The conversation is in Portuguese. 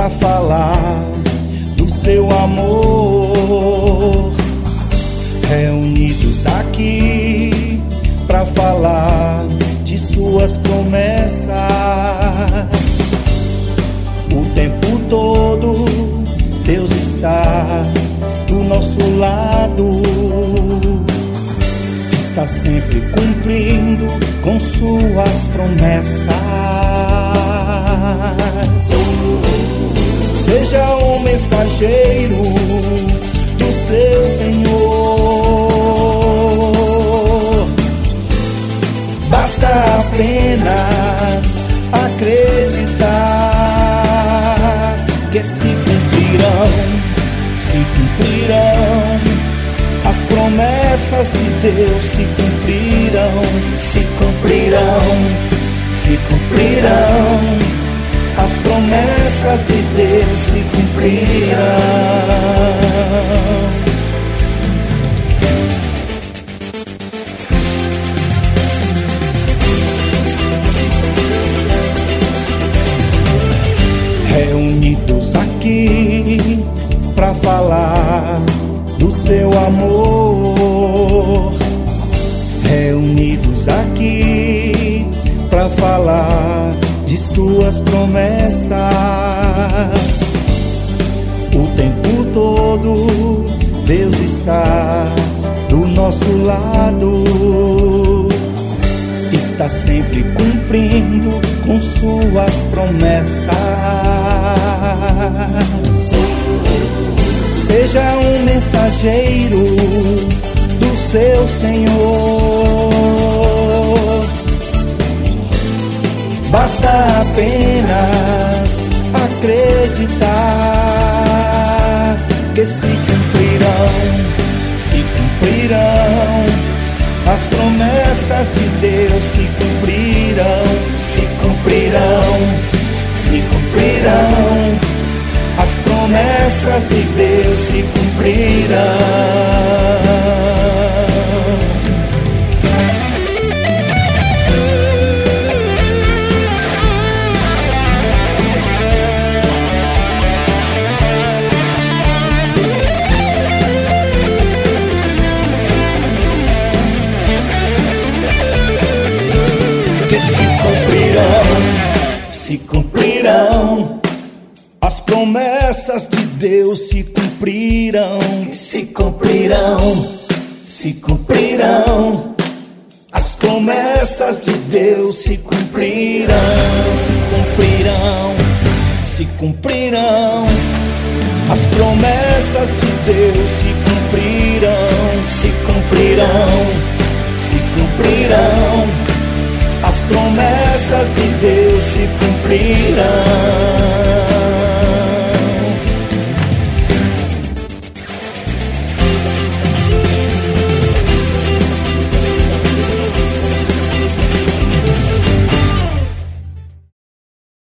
pra falar do seu amor. Reunidos aqui pra falar de suas promessas. O tempo todo Deus está do nosso lado, está sempre cumprindo com suas promessas. Seja um mensageiro do seu Senhor, basta apenas acreditar que se cumprirão as promessas de Deus, se cumprirão as promessas de Deus, se cumprirão. Reunidos aqui pra falar do seu amor, reunidos aqui pra falar de suas promessas. O tempo todo Deus está do nosso lado, está sempre cumprindo com suas promessas. Seja um mensageiro do seu Senhor, basta apenas acreditar que se cumprirão as promessas de Deus, se cumprirão as promessas de Deus, se cumprirão. Que se cumprirão as promessas de Deus, se cumprirão as promessas de Deus, se cumprirão as promessas de Deus, se cumprirão as promessas de Deus, se cumprirão.